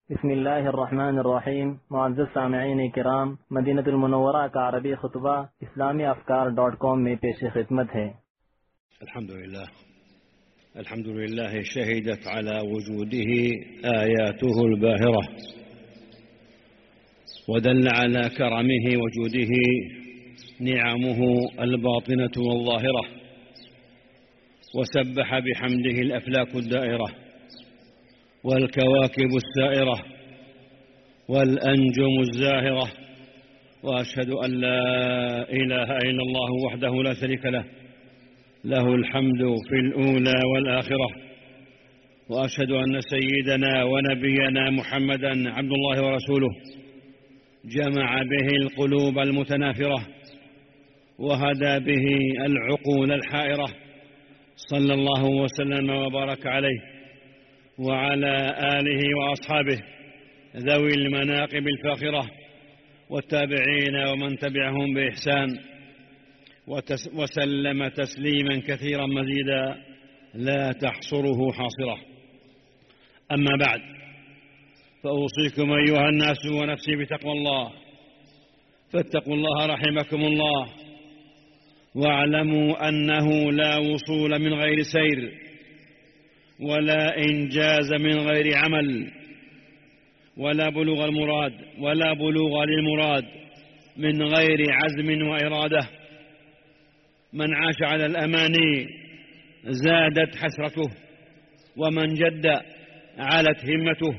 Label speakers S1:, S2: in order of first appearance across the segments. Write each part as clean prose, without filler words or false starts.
S1: بسم الله الرحمن الرحیم. معزز سامعین کرام، مدینہ المنورہ کا عربی خطبہ اسلامی افکار.com میں پیش خدمت ہے.
S2: الحمد لله شهدت على وجوده آياته الباهرة، ودل على كرمه وجوده نعمه الباطنة والظاهرة، وسبح بحمده الأفلاك الدائرة والكواكب السائرة والأنجم الزاهرة، وأشهد أن لا إله إلا الله وحده لا شريك له، له الحمد في الأولى والآخرة، وأشهد أن سيدنا ونبينا محمدا عبد الله ورسوله، جمع به القلوب المتنافرة وهدى به العقول الحائرة، صلى الله وسلم وبارك عليه وعلى آله وأصحابه ذوي المناقب الفاخرة، والتابعين ومن تبعهم بإحسان، وسلم تسليما كثيرا مزيدا لا تحصره حاصرة. أما بعد، فأوصيكم أيها الناس ونفسي بتقوى الله، فاتقوا الله رحمكم الله، واعلموا أنه لا وصول من غير سير، ولا إنجاز من غير عمل، ولا بلوغ للمراد من غير عزم وإرادة. من عاش على الأماني زادت حسرته، ومن جد علت همته،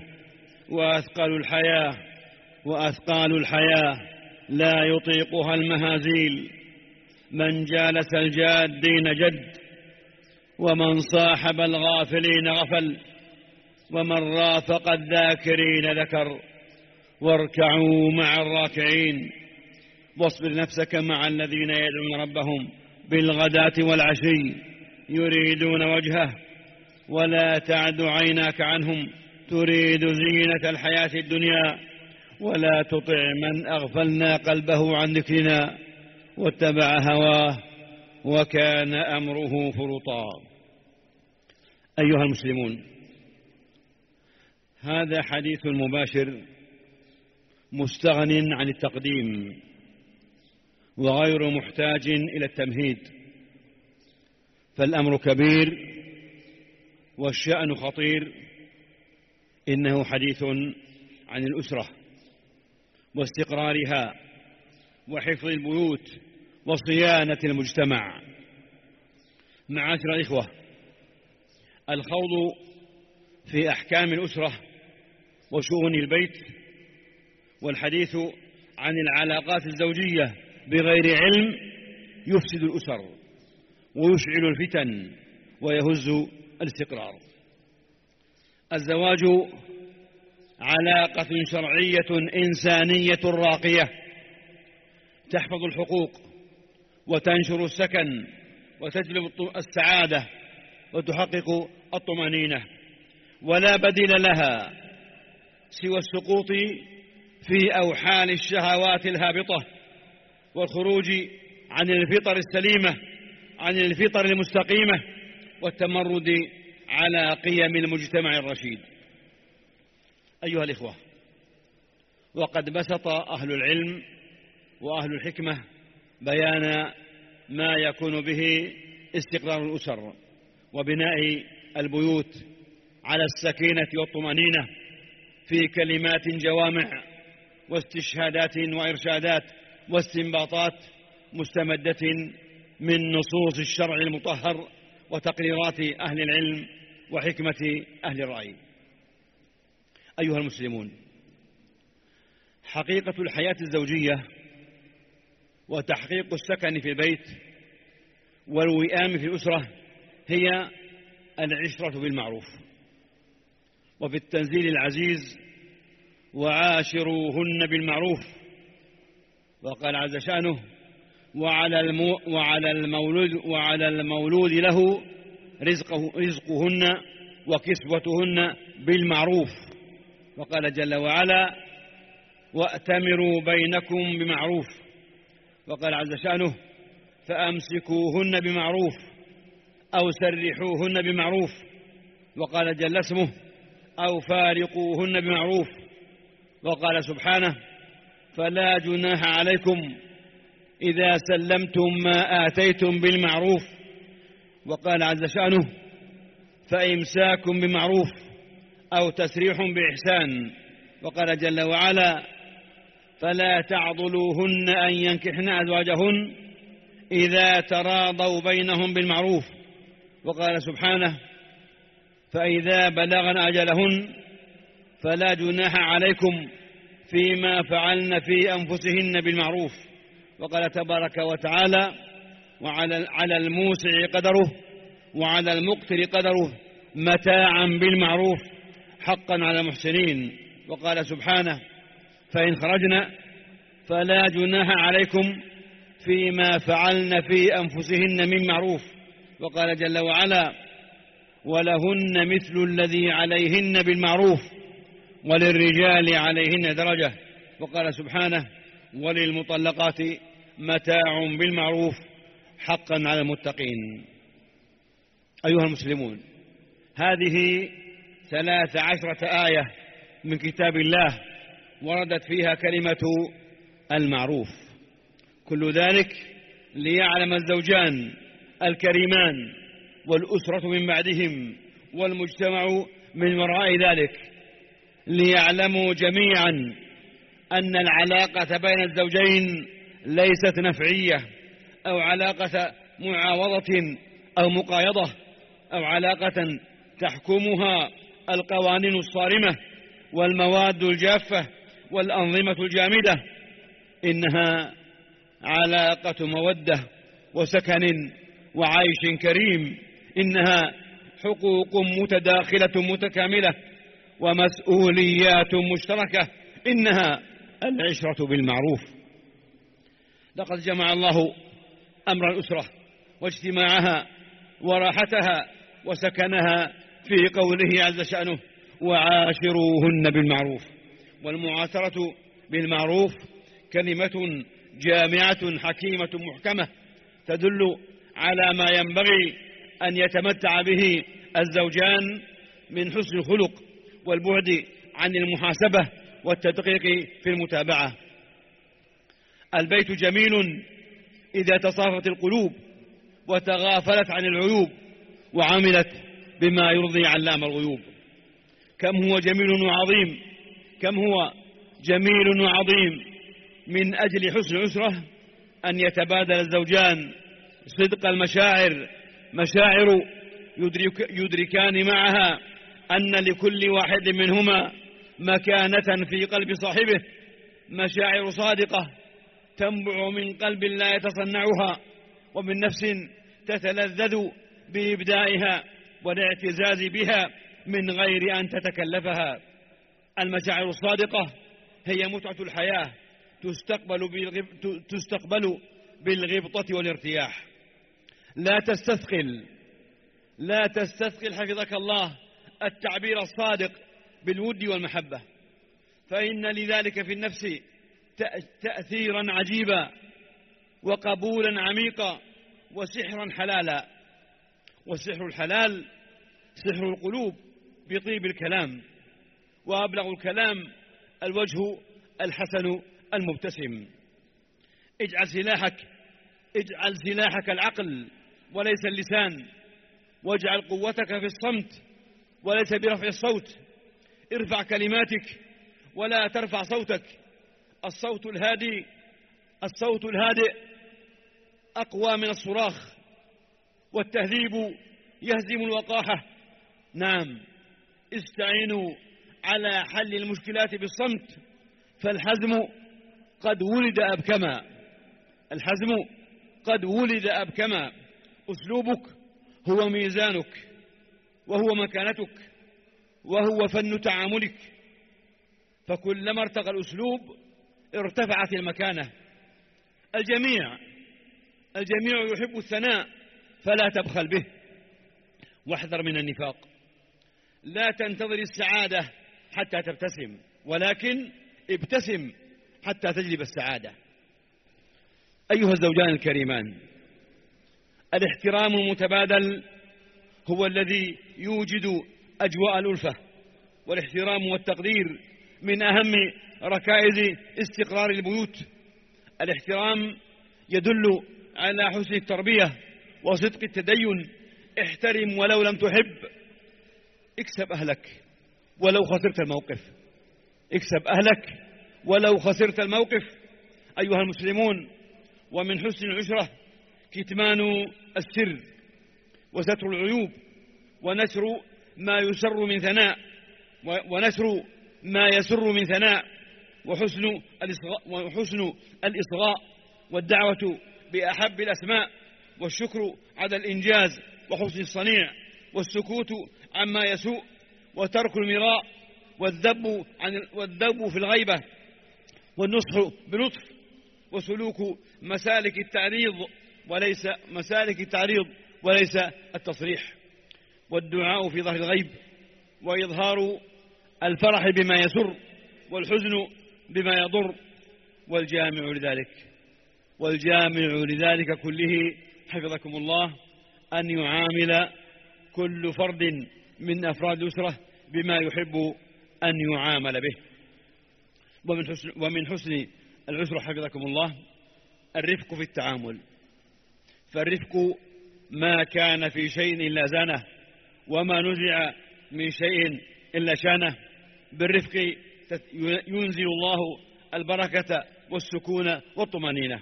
S2: وأثقال الحياة لا يطيقها المهازيل. من جالس الجادين جد، ومن صاحب الغافلين غفل، ومن رافق الذاكرين ذكر. واركعوا مع الراكعين، واصبر نفسك مع الذين يدعون ربهم بالغداة والعشي يريدون وجهه، ولا تعد عيناك عنهم تريد زينة الحياة الدنيا، ولا تطع من أغفلنا قلبه عن ذكرنا واتبع هواه وكان أمره فرطا. أيها المسلمون، هذا حديث مباشر مستغن عن التقديم، وغير محتاج إلى التمهيد، فالأمر كبير والشأن خطير. إنه حديث عن الأسرة واستقرارها وحفظ البيوت وصيانة المجتمع. معاشر الإخوة، الخوض في أحكام الأسرة وشؤون البيت والحديث عن العلاقات الزوجية بغير علم يفسد الأسر ويشعل الفتن ويهز الاستقرار. الزواج علاقة شرعية إنسانية راقية تحفظ الحقوق وتنشر السكن وتجلب السعادة وتحقق الطمأنينة، ولا بديل لها سوى السقوط في أوحال الشهوات الهابطة والخروج عن الفطر السليمة، عن الفطر المستقيمة، والتمرد على قيم المجتمع الرشيد. أيها الإخوة، وقد بسط أهل العلم وأهل الحكمة بيان ما يكون به استقرار الأسر وبناء البيوت على السكينة والطمأنينة في كلمات جوامع واستشهادات وإرشادات واستنباطات مستمدة من نصوص الشرع المطهر وتقريرات أهل العلم وحكمة أهل الرأي. أيها المسلمون، حقيقة الحياة الزوجية وتحقيق السكن في البيت والوئام في الأسرة هي العشرة بالمعروف. وفي التنزيل العزيز: وعاشروهن بالمعروف. وقال عز شأنه: وعلى المولود له رزقهن وكسوتهن بالمعروف. وقال جل وعلا: وأتمروا بينكم بمعروف. وقال عز شأنه: فأمسكوهن بمعروف أو سرحوهن بمعروف. وقال جل اسمه: أو فارقوهن بمعروف. وقال سبحانه: فلا جناح عليكم إذا سلمتم ما آتيتم بالمعروف. وقال عز شأنه: فإمساك بمعروف أو تسريح بإحسان. وقال جل وعلا: فلا تعضلوهن أن ينكحن أزواجهن إذا تراضوا بينهم بالمعروف. وقال سبحانه: فإذا بلغن أجلهن فلا جناح عليكم فيما فعلن في أنفسهن بالمعروف. وقال تبارك وتعالى: على الموسع قدره وعلى المقتر قدره متاعا بالمعروف حقا على المحسنين. وقال سبحانه: فإن خرجنا فلا جناح عليكم فيما فعلن في أنفسهن من معروف. وقال جل وعلا: ولهن مثل الذي عليهن بالمعروف وللرجال عليهن درجة. وقال سبحانه: وللمطلقات متاع بالمعروف حقا على المتقين. أيها المسلمون، هذه 13 آية من كتاب الله وردت فيها كلمة المعروف، كل ذلك ليعلم الزوجان الكريمان والأسرة من بعدهم والمجتمع من وراء ذلك، ليعلموا جميعا أن العلاقة بين الزوجين ليست نفعية أو علاقة معاوضة أو مقايضة أو علاقة تحكمها القوانين الصارمة والمواد الجافة والأنظمة الجامدة، إنها علاقة مودة وسكن وعيش كريم، إنها حقوق متداخلة متكاملة ومسؤوليات مشتركة، إنها العشرة بالمعروف. لقد جمع الله أمر الأسرة واجتماعها وراحتها وسكنها في قوله عز شأنه: وعاشروهن بالمعروف. والمعاشرة بالمعروف كلمة جامعة حكيمة محكمة تدل على ما ينبغي أن يتمتع به الزوجان من حسن الخلق والبعد عن المحاسبة والتدقيق في المتابعة. البيت جميل إذا تصافت القلوب وتغافلت عن العيوب وعملت بما يرضي علام الغيوب. كم هو جميل وعظيم، كم هو جميل وعظيم من أجل حسن الأسرة أن يتبادل الزوجان صدق المشاعر، مشاعر يدركان معها أن لكل واحد منهما مكانة في قلب صاحبه، مشاعر صادقة تنبع من قلب لا يتصنعها ومن نفس تتلذذ بإبدائها والاعتزاز بها من غير أن تتكلفها. المشاعر الصادقة هي متعة الحياة، تستقبل بالغبطة والارتياح. لا تستثقل حفظك الله التعبير الصادق بالود والمحبة، فإن لذلك في النفس تأثيرا عجيبا وقبولا عميقا وسحرا حلالا. والسحر الحلال سحر القلوب بطيب الكلام، وأبلغ الكلام الوجه الحسن المبتسم. اجعل سلاحك العقل وليس اللسان، واجعل قوتك في الصمت وليس برفع الصوت. ارفع كلماتك ولا ترفع صوتك. الصوت الهادئ أقوى من الصراخ، والتهذيب يهزم الوقاحة. نعم، استعينوا على حل المشكلات بالصمت، فالحزم قد ولد أبكما. أسلوبك هو ميزانك وهو مكانتك وهو فن تعاملك، فكلما ارتقى الأسلوب ارتفعت المكانة. الجميع يحب الثناء فلا تبخل به، واحذر من النفاق. لا تنتظر السعادة حتى تبتسم، ولكن ابتسم حتى تجلب السعادة. أيها الزوجان الكريمان، الاحترام المتبادل هو الذي يوجد أجواء الألفة والاحترام والتقدير من أهم ركائز استقرار البيوت. الاحترام يدل على حسن التربية وصدق التدين. احترم ولو لم تحب. اكسب أهلك ولو خسرت الموقف. اكسب أهلك ولو خسرت الموقف. أيها المسلمون، ومن حسن العشرة كتمان السر وستر العيوب ونشر ما يسر من ثناء ونشر ما يسر من ثناء وحسن الإصغاء والدعوة بأحب الأسماء والشكر على الإنجاز وحسن الصنيع والسكوت عما يسوء وترك المراء والذب في الغيبة والنصح بلطف وسلوك مسالك التعريض وليس التصريح والدعاء في ظهر الغيب وإظهار الفرح بما يسر والحزن بما يضر والجامع لذلك كله حفظكم الله أن يعامل كل فرد من أفراد الأسرة بما يحب أن يعامل به. ومن حسن العسرة حفظكم الله الرفق في التعامل، فالرفق ما كان في شيء إلا زانه وما نزع من شيء إلا شانه. بالرفق ينزل الله البركة والسكون والطمأنينة.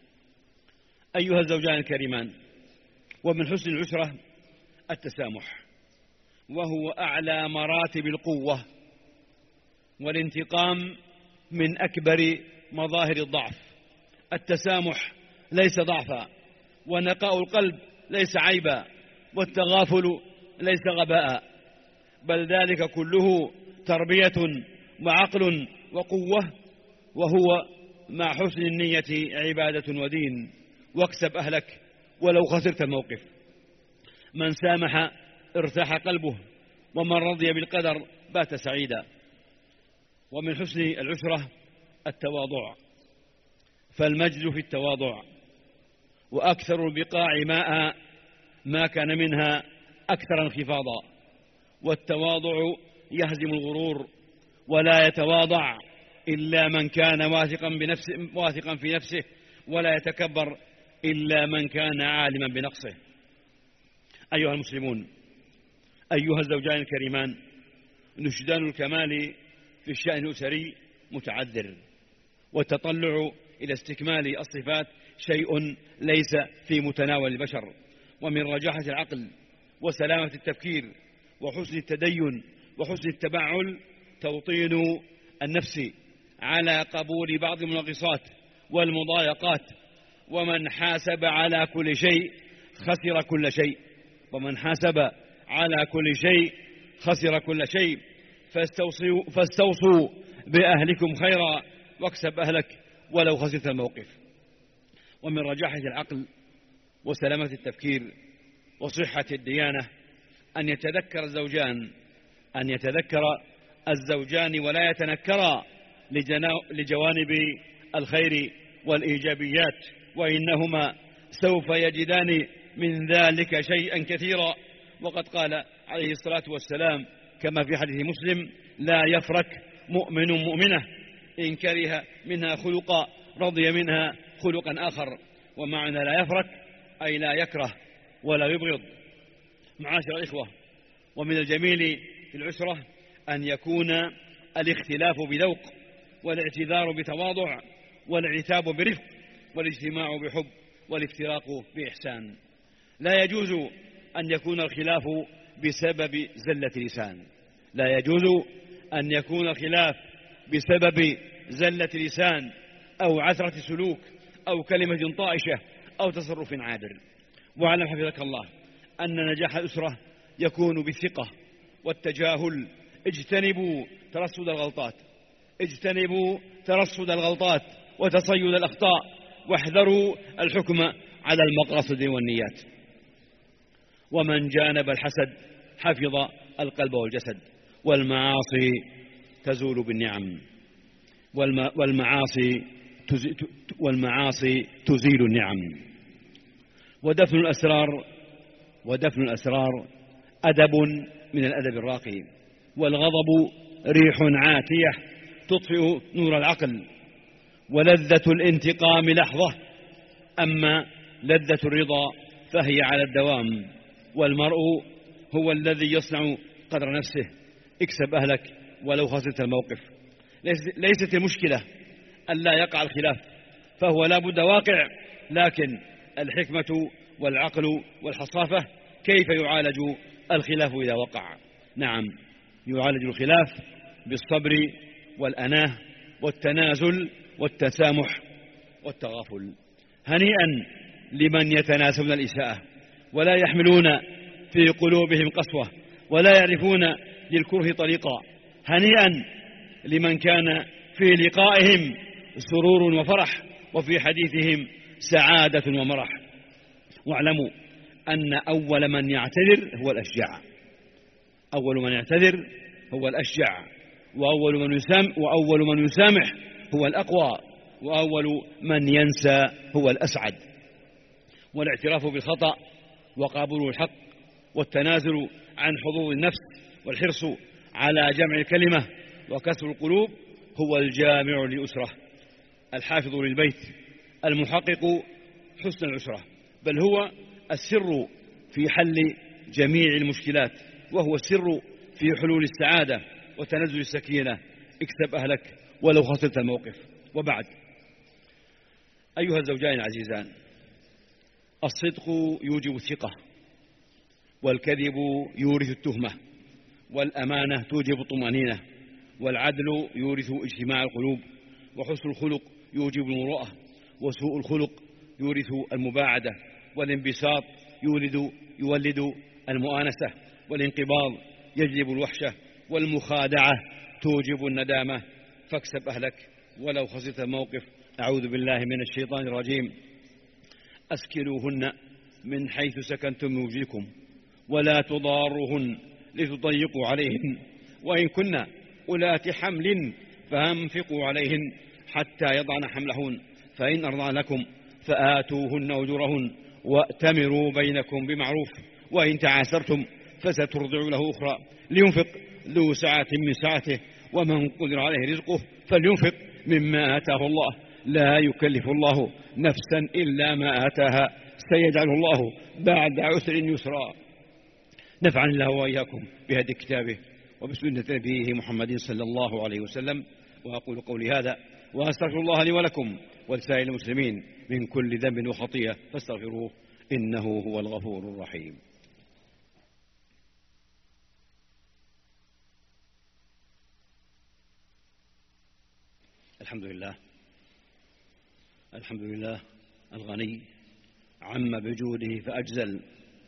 S2: أيها الزوجان الكريمان، ومن حسن العشرة التسامح، وهو أعلى مراتب القوة والانتقام من أكبر مظاهر الضعف. التسامح ليس ضعفا، ونقاء القلب ليس عيبا، والتغافل ليس غباء، بل ذلك كله تربية وعقل وقوة، وهو مع حسن النية عبادة ودين. واكسب أهلك ولو خسرت الموقف. من سامح ارتاح قلبه، ومن رضي بالقدر بات سعيدا. ومن حسن العشرة التواضع، فالمجد في التواضع، وأكثر البقاع ماء ما كان منها أكثر انخفاضا. والتواضع يهزم الغرور، ولا يتواضع إلا من كان واثقا في نفسه، ولا يتكبر إلا من كان عالما بنقصه. أيها المسلمون، أيها الزوجان الكريمان، نشدان الكمال في الشأن الأسري متعذر، والتطلع إلى استكمال الصفات شيء ليس في متناول البشر. ومن رجاحة العقل وسلامة التفكير وحسن التدين وحسن التبعل توطين النفس على قبول بعض المنغصات والمضايقات. ومن حاسب على كل شيء خسر كل شيء. ومن حاسب على كل شيء خسر كل شيء. فاستوصوا بأهلكم خيرا، واكسب أهلك ولو خسرت الموقف. ومن رجاحة العقل وسلامة التفكير وصحة الديانة أن يتذكر الزوجان ولا يتنكرا لجوانب الخير والإيجابيات، وإنهما سوف يجدان من ذلك شيئا كثيرا. وقد قال عليه الصلاة والسلام كما في حديث مسلم: لا يفرك مؤمن مؤمنة إن كره منها خلقا رضي منها خلقا آخر. ومعنى لا يفرك أي لا يكره ولا يبغض. معاشر الإخوة، ومن الجميل في العسرة أن يكون الاختلاف بذوق، والاعتذار بتواضع، والعتاب برفق، والاجتماع بحب، والافتراق بإحسان. لا يجوز أن يكون الخلاف بسبب زلة لسان. لا يجوز أن يكون الخلاف بسبب زلة لسان أو عثرة سلوك أو كلمة طائشة أو تصرف عابر. واعلم حفظك الله أن نجاح الأسرة يكون بالثقة والتجاهل. اجتنبوا ترصد الغلطات وتصيد الأخطاء، واحذروا الحكم على المقاصد والنيات. ومن جانب الحسد حفظ القلب والجسد. والمعاصي تزول بالنعم، والمعاصي تزيل النعم. ودفن الأسرار أدب من الأدب الراقي، والغضب ريح عاتية تطفئ نور العقل، ولذة الانتقام لحظة، أما لذة الرضا فهي على الدوام. والمرء هو الذي يصنع قدر نفسه. اكسب أهلك ولو خسرت الموقف. ليست المشكلة ألا يقع الخلاف، فهو لا بد واقع، لكن الحكمة والعقل والحصافة كيف يعالج الخلاف إذا وقع. نعم، يعالج الخلاف بالصبر والأناه والتنازل والتسامح والتغافل. هنيئا لمن يتناسون الإساءة ولا يحملون في قلوبهم قسوة ولا يعرفون للكره طريقا. هنيئا لمن كان في لقائهم سرور وفرح وفي حديثهم سعادة ومرح. واعلموا أن أول من يعتذر هو الأشجع. أول من يعتذر هو الأشجع، وأول من يسامح هو الأقوى، وأول من ينسى هو الأسعد. والاعتراف بالخطأ وقبول الحق والتنازل عن حظوظ النفس والحرص على جمع الكلمة وكسر القلوب هو الجامع للأسرة، الحافظ للبيت، المحقق حسن العسرة، بل هو السر في حل جميع المشكلات، وهو السر في حلول السعادة وتنزل السكينة. اكسب أهلك ولو خسرت الموقف. وبعد، أيها الزوجان العزيزان، الصدق يوجب الثقة، والكذب يورث التهمة، والأمانة توجب الطمأنينة، والعدل يورث اجتماع القلوب، وحسن الخلق يوجب المروءة، وسوء الخلق يورث المباعدة، والانبساط يولد المؤانسة، والانقباض يجلب الوحشة، والمخادعة توجب الندامة. فاكسب أهلك ولو خسرت الموقف. أعوذ بالله من الشيطان الرجيم. أسكنوهن من حيث سكنتم من وجدكم ولا تضاروهن لتضيقوا عليهن، وإن كن أولات حمل فأنفقوا عليهن حتى يضعن حملهن، فإن أرضعن لكم فآتوهن أجورهن وأتمروا بينكم بمعروف، وإن تعاسرتم فسترضع له أخرى. لينفق ذو سعة من سعته، ومن قدر عليه رزقه فلينفق مما آتاه الله، لا يكلف الله نفسا إلا ما آتاها، سيجعل الله بعد عسر يسرا. نفعني الله وإياكم بهدي كتابه وبسنة نبيه محمد صلى الله عليه وسلم. وأقول قولي هذا وأستغفر الله لي ولكم ولسائر المسلمين من كل ذنب وخطيئة فاستغفروه إنه هو الغفور الرحيم. الحمد لله الغني عم بجوده فأجزل،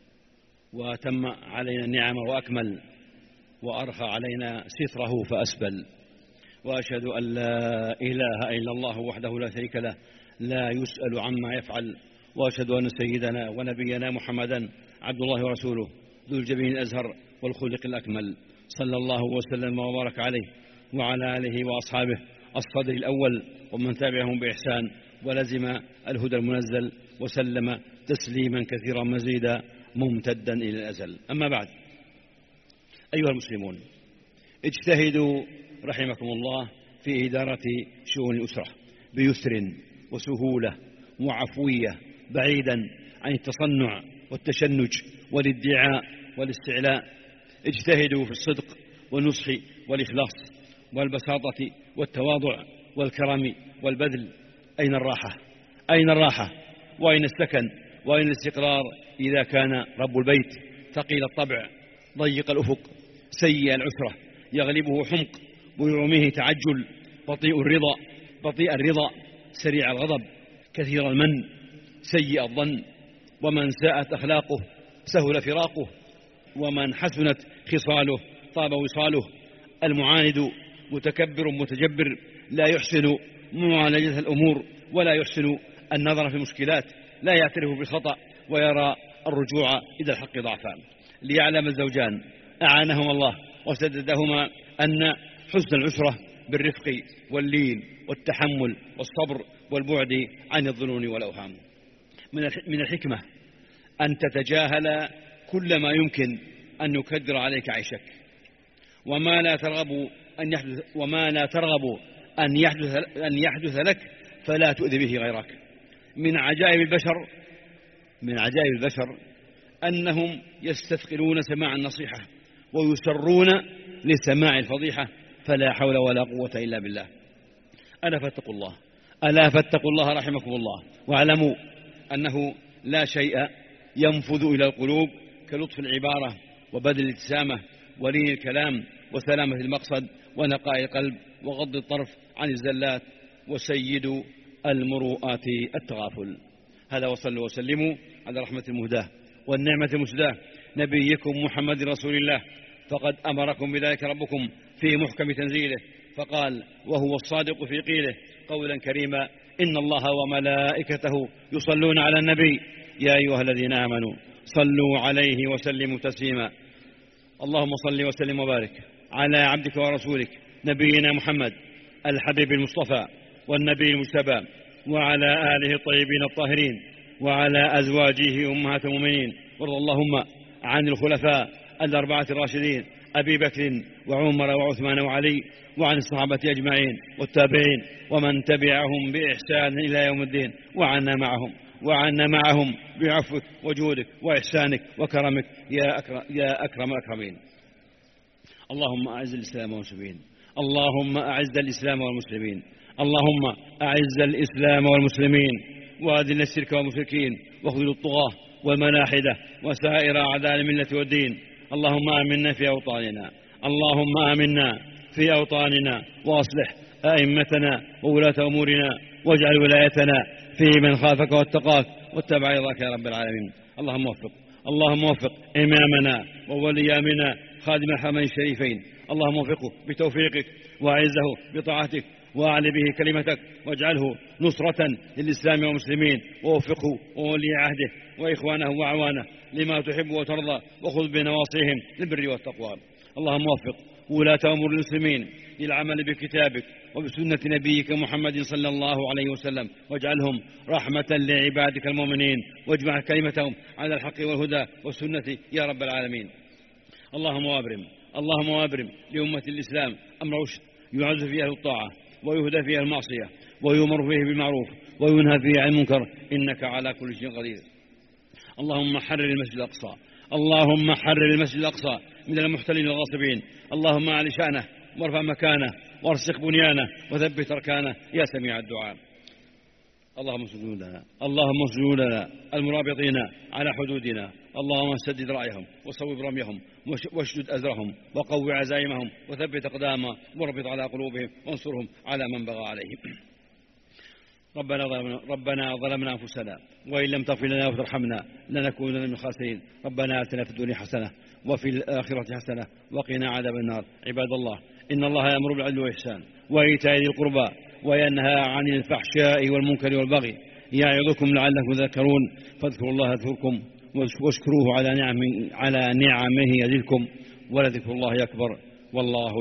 S2: وأتم علينا النعم وأكمل، وأرخى علينا ستره فأسبل. وأشهد أن لا إله إلا الله وحده لا شريك له لا يسأل عما يفعل، وأشهد أن سيدنا ونبينا محمدا عبد الله ورسوله ذو الجبين الأزهر والخلق الأكمل، صلى الله وسلم وبارك عليه وعلى آله وأصحابه الصدر الأول ومن تابعهم بإحسان ولزم الهدى المنزل وسلم تسليما كثيرا مزيدا ممتدا إلى الأزل. أما بعد، أيها المسلمون، اجتهدوا رحمكم الله في إدارة شؤون الأسرة بيسر وسهولة وعفوية، بعيدا عن التصنع والتشنج والادعاء والاستعلاء. اجتهدوا في الصدق والنصح والإخلاص والبساطة والتواضع والكرم والبذل. أين الراحة؟ أين الراحة؟ وأين السكن؟ وأين الاستقرار إذا كان رب البيت ثقيل الطبع ضيق الأفق سيء العسرة يغلبه حمق ويعميه تعجل بطيء الرضا سريع الغضب كثير المن سيء الظن؟ ومن ساءت أخلاقه سهل فراقه، ومن حسنت خصاله طاب وصاله. المعاند متكبر متجبر لا يحسن معالجة الأمور ولا يحسن النظر في المشكلات، لا يعترف بالخطأ ويرى الرجوع إلى الحق ضعفا. ليعلم الزوجان أعانهما الله وسددهما أن حسن العسرة بالرفق واللين والتحمل والصبر والبعد عن الظنون والأوهام. من الحكمة أن تتجاهل كل ما يمكن أن يكدر عليك عيشك، وما لا ترغب أن يحدث لك فلا تؤذي به غيرك. من عجائب البشر أنهم يستثقلون سماع النصيحة ويسرون لسماع الفضيحة، فلا حول ولا قوة إلا بالله. ألا فاتقوا الله رحمكم الله، واعلموا أنه لا شيء ينفذ إلى القلوب كلطف العبارة وبذل الابتسامة ولين الكلام وسلامة المقصد ونقاء القلب وغض الطرف عن الزلات، وسيد المروءات التغافل. هذا، وصلوا وسلموا على رحمة المهداة والنعمة المسداة نبيكم محمد رسول الله، فقد أمركم بذلك ربكم في محكم تنزيله، فقال وهو الصادق في قيله قولا كريما: إن الله وملائكته يصلون على النبي يا أيها الذين آمنوا صلوا عليه وسلموا تسليما. اللهم صل وسلم وبارك على عبدك ورسولك نبينا محمد الحبيب المصطفى والنبي المجتبى، وعلى آله الطيبين الطاهرين، وعلى أزواجه أمهات المؤمنين، وارض اللهم عن الخلفاء الأربعة الراشدين أبي بكر وعمر وعثمان وعلي، وعن الصحابة أجمعين والتابعين ومن تبعهم بإحسان إلى يوم الدين، وعنا معهم بعفوك وجودك وإحسانك وكرمك يا أكرم الأكرمين. اللهم أعز الإسلام والمسلمين، اللهم أعز الإسلام والمسلمين، اللهم أعز الإسلام والمسلمين، وأذل الشرك والمشركين، واخذل الطغاة والملاحدة وسائر أعداء الملة والدين. اللهم آمنا في أوطاننا وأصلح أئمتنا وولاة أمورنا، واجعل ولايتنا في من خافك واتقاك واتبع رضاك يا رب العالمين. اللهم وفق إمامنا وولي أمرنا خادم الحرمين الشريفين، اللهم وفقه بتوفيقك وأعزه بطاعتك وأعل به كلمتك، واجعله نصرة للإسلام والمسلمين، ووفقه وولي عهده وإخوانه وأعوانه لما تحب وترضى، وخذ بنواصيهم للبر والتقوى. اللهم وفق ولاة أمور المسلمين للعمل بكتابك وبسنة نبيك محمد صلى الله عليه وسلم، واجعلهم رحمة لعبادك المؤمنين، واجمع كلمتهم على الحق والهدى والسنة يا رب العالمين. اللهم وابرم لأمة الإسلام أمر رشد يعز فيها الطاعة ويهدى فيها المعصية ويؤمر فيه بالمعروف وينهى فيه عن المنكر، إنك على كل شيء قدير. اللهم حرر المسجد الأقصى من المحتلين الغاصبين، اللهم أعل شأنه وارفع مكانه وارسخ بنيانه وثبت أركانه يا سميع الدعاء. اللهم اسجد لنا المرابطين على حدودنا، اللهم سدد رأيهم وصوب رميهم واشدد أزرهم وقوي عزائمهم وثبت أقدامهم واربط على قلوبهم وانصرهم على من بغى عليهم. ربنا ظلمنا أنفسنا وإن لم تغفر لنا وترحمنا لنكونن من الخاسرين. ربنا آتنا في الدنيا حسنة وفي الآخرة حسنة وقنا عذاب النار. عباد الله، إن الله يأمر بالعدل والإحسان وإيتاء ذي القربى وينهى عن الفحشاء والمنكر والبغي يعظكم لعلكم تذكرون. فاذكروا الله يذكركم واشكروه على نعمه يزدكم، ولذكر الله أكبر، والله